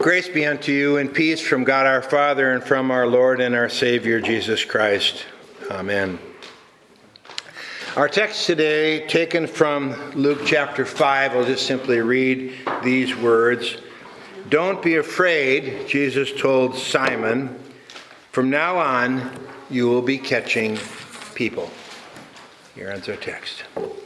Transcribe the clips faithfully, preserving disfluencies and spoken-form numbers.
Grace be unto you and peace from God our Father and from our Lord and our Savior Jesus Christ. Amen. Our text today, taken from Luke chapter five, I'll just simply read these words. Don't be afraid, Jesus told Simon. From now on, you will be catching people. Here ends our text.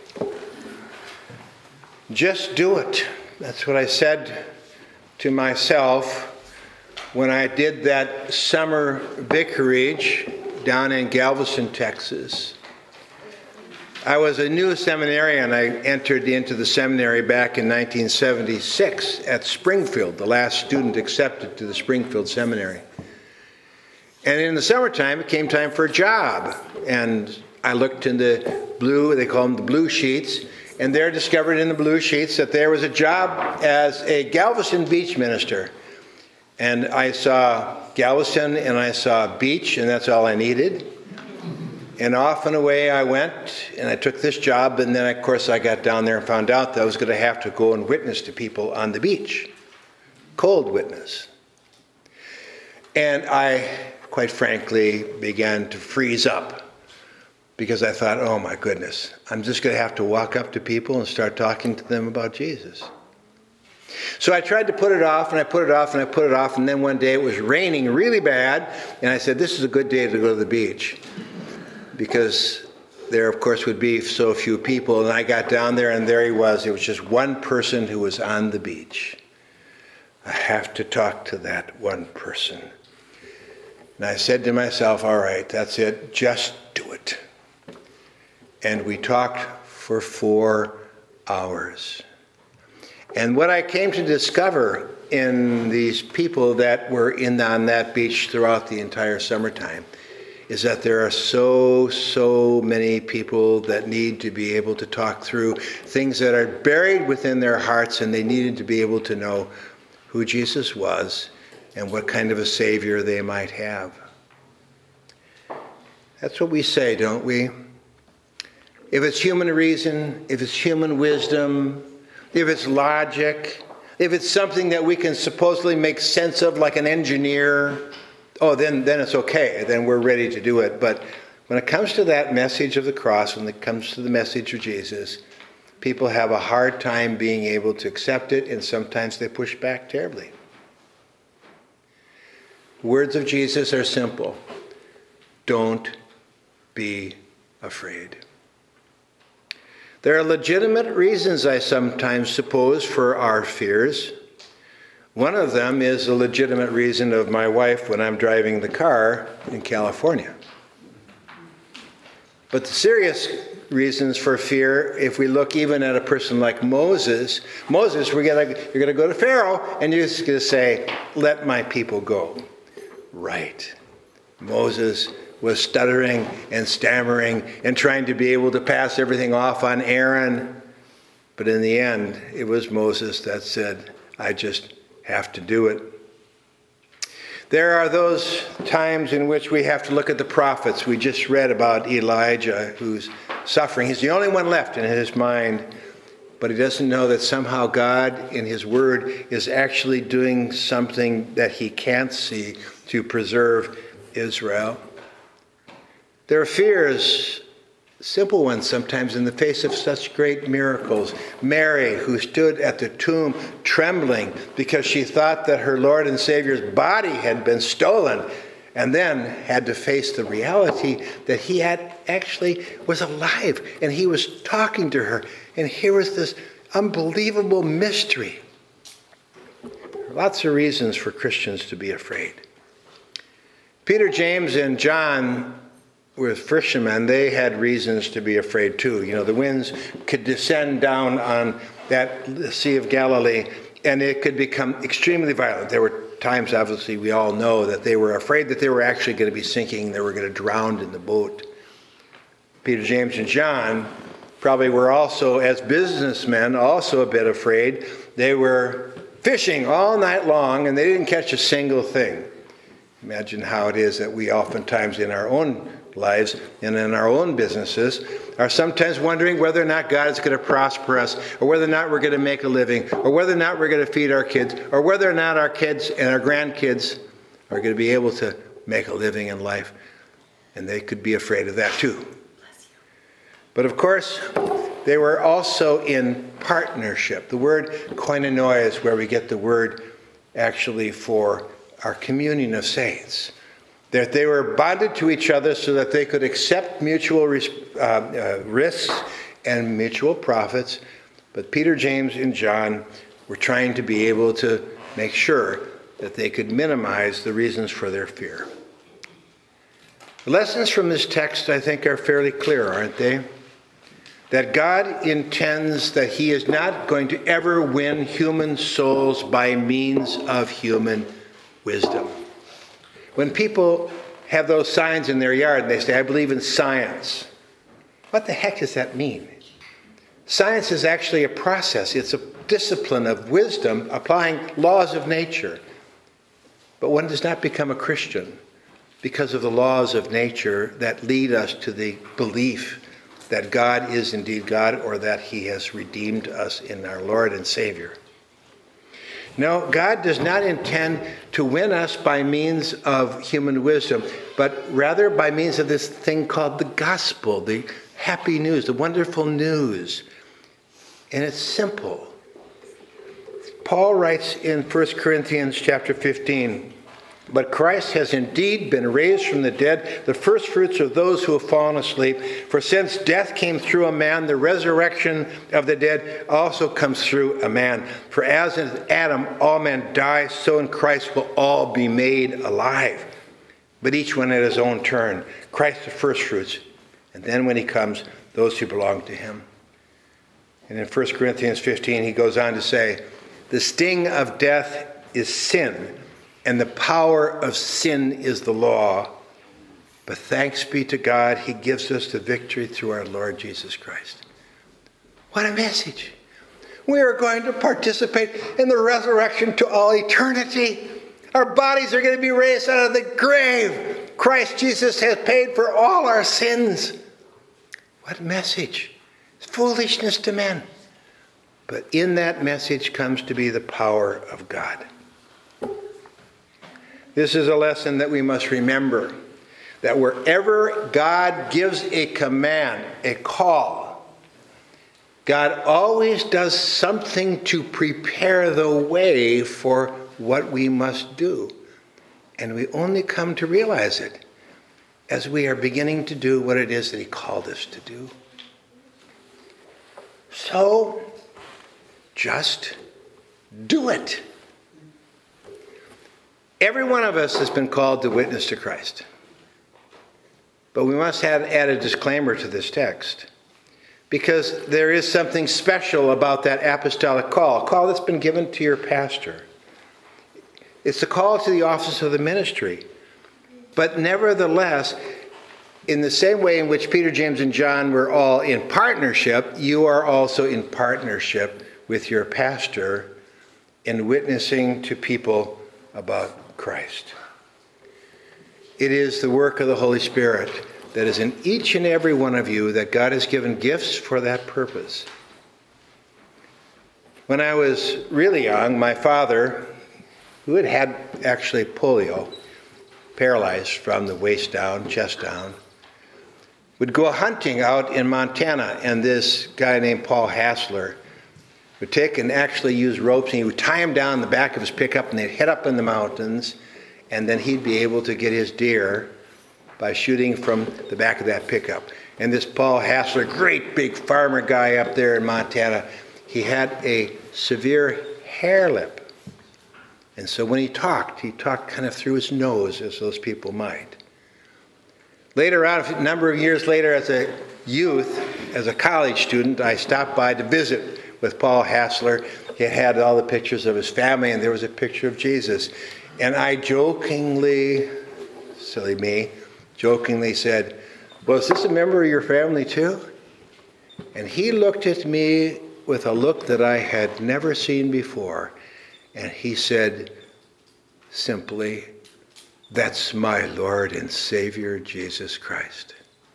Just do it. That's what I said to myself when I did that summer vicarage down in Galveston, Texas. I was a new seminarian. I entered into the seminary back in nineteen seventy-six at Springfield, the last student accepted to the Springfield Seminary. And in the summertime, it came time for a job. And I looked in the blue, they call them the blue sheets, and there discovered in the blue sheets that there was a job as a Galveston beach minister. And I saw Galveston and I saw beach, and that's all I needed. And off and away I went, and I took this job, and then, of course, I got down there and found out that I was going to have to go and witness to people on the beach. Cold witness. And I, quite frankly, began to freeze up. Because I thought, oh my goodness, I'm just going to have to walk up to people and start talking to them about Jesus. So I tried to put it off, and I put it off, and I put it off, and then one day it was raining really bad, and I said, this is a good day to go to the beach. Because there, of course, would be so few people, and I got down there, and there he was. It was just one person who was on the beach. I have to talk to that one person. And I said to myself, all right, that's it, just do it. And we talked for four hours. And what I came to discover in these people that were in on that beach throughout the entire summertime is that there are so, so many people that need to be able to talk through things that are buried within their hearts, and they needed to be able to know who Jesus was and what kind of a Savior they might have. That's what we say, don't we? If it's human reason, if it's human wisdom, if it's logic, if it's something that we can supposedly make sense of like an engineer, oh, then, then it's okay. Then we're ready to do it. But when it comes to that message of the cross, when it comes to the message of Jesus, people have a hard time being able to accept it, and sometimes they push back terribly. Words of Jesus are simple. Don't be afraid. There are legitimate reasons, I sometimes suppose, for our fears. One of them is a legitimate reason of my wife when I'm driving the car in California. But the serious reasons for fear, if we look even at a person like Moses, Moses, we're gonna, you're going to go to Pharaoh, and you're just going to say, let my people go. Right. Moses was stuttering and stammering and trying to be able to pass everything off on Aaron. But in the end, it was Moses that said, I just have to do it. There are those times in which we have to look at the prophets. We just read about Elijah, who's suffering. He's the only one left in his mind, but he doesn't know that somehow God, in his word, is actually doing something that he can't see to preserve Israel. There are fears, simple ones sometimes, in the face of such great miracles. Mary, who stood at the tomb trembling because she thought that her Lord and Savior's body had been stolen, and then had to face the reality that he had actually was alive, and he was talking to her. And here was this unbelievable mystery. Lots of reasons for Christians to be afraid. Peter, James, and John were fishermen. They had reasons to be afraid too. You know, the winds could descend down on that Sea of Galilee, and it could become extremely violent. There were times, obviously, we all know that they were afraid that they were actually going to be sinking. They were going to drown in the boat. Peter, James, and John probably were also, as businessmen, also a bit afraid. They were fishing all night long, and they didn't catch a single thing. Imagine how it is that we oftentimes in our own lives and in our own businesses are sometimes wondering whether or not God is going to prosper us, or whether or not we're going to make a living, or whether or not we're going to feed our kids, or whether or not our kids and our grandkids are going to be able to make a living in life. And they could be afraid of that too. But of course, they were also in partnership. The word koinonia is where we get the word actually for our communion of saints. That they were bonded to each other so that they could accept mutual ris- uh, uh, risks and mutual profits. But Peter, James, and John were trying to be able to make sure that they could minimize the reasons for their fear. The lessons from this text, I think, are fairly clear, aren't they? That God intends that he is not going to ever win human souls by means of human wisdom. When people have those signs in their yard and they say, I believe in science, what the heck does that mean? Science is actually a process. It's a discipline of wisdom applying laws of nature. But one does not become a Christian because of the laws of nature that lead us to the belief that God is indeed God, or that he has redeemed us in our Lord and Savior. No, God does not intend to win us by means of human wisdom, but rather by means of this thing called the gospel, the happy news, the wonderful news. And it's simple. Paul writes in First Corinthians chapter fifteen, but Christ has indeed been raised from the dead, the first fruits of those who have fallen asleep. For since death came through a man, the resurrection of the dead also comes through a man. For as in Adam all men die, so in Christ will all be made alive. But each one at his own turn. Christ the first fruits, and then when he comes, those who belong to him. And in First Corinthians fifteen, he goes on to say, the sting of death is sin, and the power of sin is the law. But thanks be to God, he gives us the victory through our Lord Jesus Christ. What a message. We are going to participate in the resurrection to all eternity. Our bodies are going to be raised out of the grave. Christ Jesus has paid for all our sins. What message. It's foolishness to men. But in that message comes to be the power of God. This is a lesson that we must remember, that wherever God gives a command, a call, God always does something to prepare the way for what we must do. And we only come to realize it as we are beginning to do what it is that he called us to do. So, just do it. Every one of us has been called to witness to Christ. But we must have, add a disclaimer to this text, because there is something special about that apostolic call, a call that's been given to your pastor. It's a call to the office of the ministry. But nevertheless, in the same way in which Peter, James, and John were all in partnership, you are also in partnership with your pastor in witnessing to people about Christ. It is the work of the Holy Spirit that is in each and every one of you, that God has given gifts for that purpose. When I was really young, my father, who had had actually polio, paralyzed from the waist down, chest down, would go hunting out in Montana, and this guy named Paul Hassler would take and actually use ropes, and he would tie him down in the back of his pickup, and they'd head up in the mountains, and then he'd be able to get his deer by shooting from the back of that pickup. And this Paul Hassler, great big farmer guy up there in Montana, he had a severe hair lip. And so when he talked, he talked kind of through his nose, as those people might. Later on, a number of years later, as a youth, as a college student, I stopped by to visit with Paul Hassler. He had all the pictures of his family, and there was a picture of Jesus. And I jokingly, silly me, jokingly said, well, is this a member of your family too? And he looked at me with a look that I had never seen before. And he said simply, That's my Lord and Savior, Jesus Christ.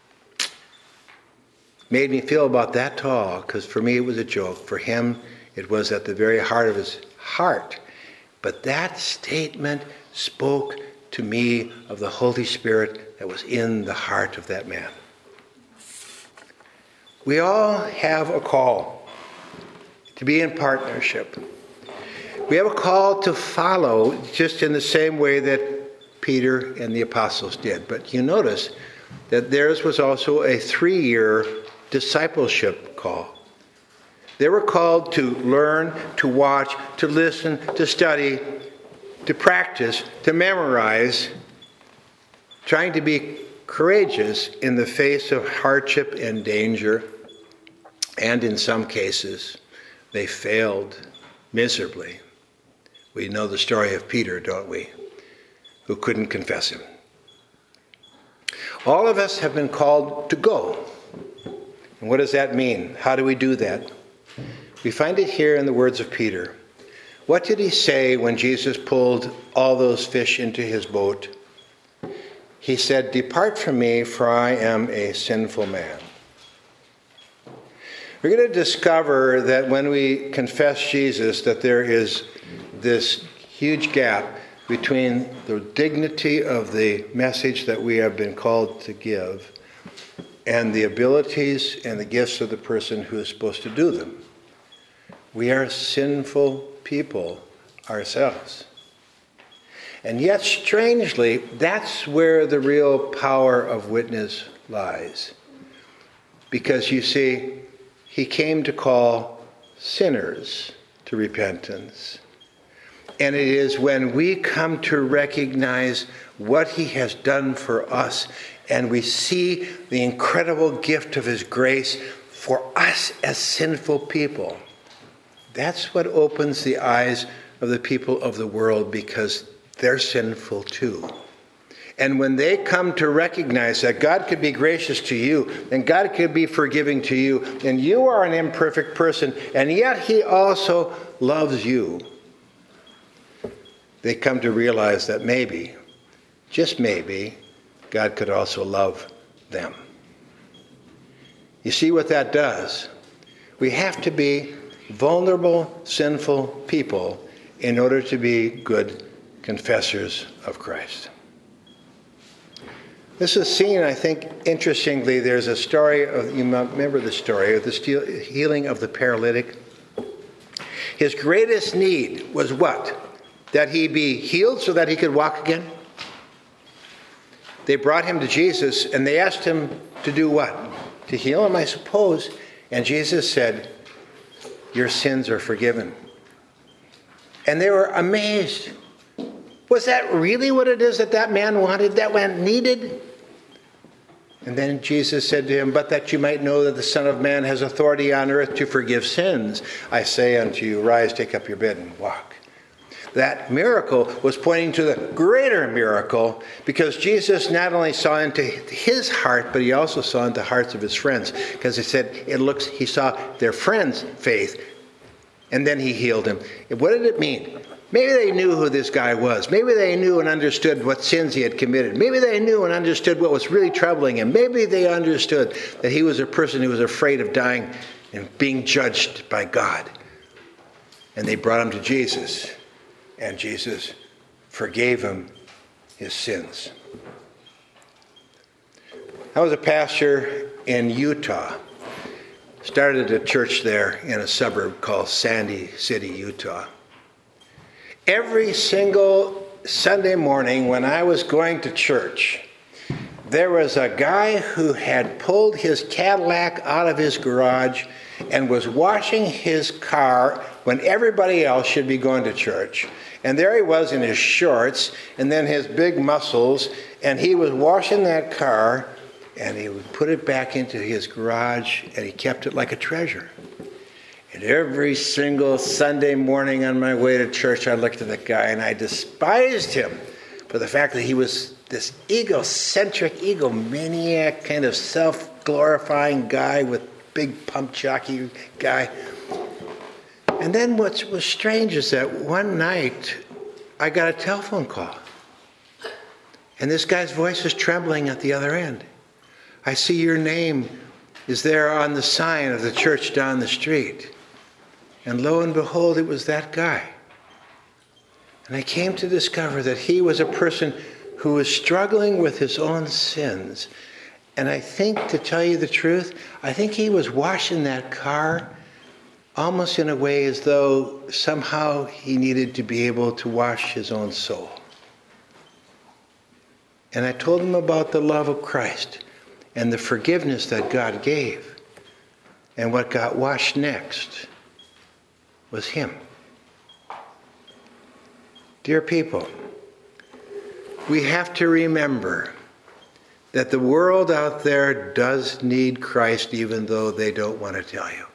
Made me feel about that tall, because for me it was a joke. For him, it was at the very heart of his heart. But that statement spoke to me of the Holy Spirit that was in the heart of that man. We all have a call to be in partnership. We have a call to follow, just in the same way that Peter and the apostles did. But you notice that theirs was also a three-year discipleship call. They were called to learn, to watch, to listen, to study, to practice, to memorize, trying to be courageous in the face of hardship and danger. And in some cases, they failed miserably. We know the story of Peter, don't we? Who couldn't confess him. All of us have been called to go. And what does that mean? How do we do that? We find it here in the words of Peter. What did he say when Jesus pulled all those fish into his boat? He said, "Depart from me, for I am a sinful man." We're going to discover that when we confess Jesus, that there is this huge gap between the dignity of the message that we have been called to give and the abilities and the gifts of the person who is supposed to do them. We are sinful people ourselves. And yet, strangely, that's where the real power of witness lies. Because you see, he came to call sinners to repentance. And it is when we come to recognize what he has done for us, and we see the incredible gift of his grace for us as sinful people. That's what opens the eyes of the people of the world, because they're sinful too. And when they come to recognize that God could be gracious to you, and God could be forgiving to you, and you are an imperfect person, and yet he also loves you, they come to realize that maybe, just maybe, God could also love them. You see what that does? We have to be vulnerable, sinful people in order to be good confessors of Christ. This is seen, I think, interestingly. There's a story of, you remember the story of the healing of the paralytic. His greatest need was what? That he be healed so that he could walk again? They brought him to Jesus and they asked him to do what? To heal him, I suppose. And Jesus said, "Your sins are forgiven." And they were amazed. Was that really what it is that that man wanted, that man needed? And then Jesus said to him, "But that you might know that the Son of Man has authority on earth to forgive sins, I say unto you, rise, take up your bed and walk." That miracle was pointing to the greater miracle, because Jesus not only saw into his heart, but he also saw into the hearts of his friends. Because he said it looks, he saw their friends' faith, and then he healed him. What did it mean? Maybe they knew who this guy was. Maybe they knew and understood what sins he had committed. Maybe they knew and understood what was really troubling him. Maybe they understood that he was a person who was afraid of dying and being judged by God. And they brought him to Jesus. And Jesus forgave him his sins. I was a pastor in Utah. Started a church there in a suburb called Sandy City, Utah. Every single Sunday morning when I was going to church, there was a guy who had pulled his Cadillac out of his garage and was washing his car when everybody else should be going to church. And there he was in his shorts and then his big muscles, and he was washing that car, and he would put it back into his garage, and he kept it like a treasure. And every single Sunday morning on my way to church, I looked at that guy, and I despised him for the fact that he was this egocentric, egomaniac, kind of self-glorifying guy with big pump jockey guy. And then what was strange is that one night I got a telephone call. And this guy's voice is trembling at the other end. I see your name is there on the sign of the church down the street. And lo and behold, it was that guy. And I came to discover that he was a person who was struggling with his own sins. And I think, to tell you the truth, I think he was washing that car almost in a way as though somehow he needed to be able to wash his own soul. And I told him about the love of Christ and the forgiveness that God gave. And what got washed next was him. Dear people, we have to remember that the world out there does need Christ, even though they don't want to tell you.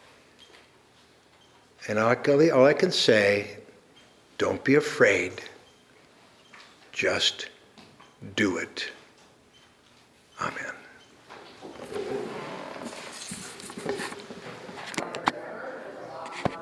And all I can say, don't be afraid. Just do it. Amen.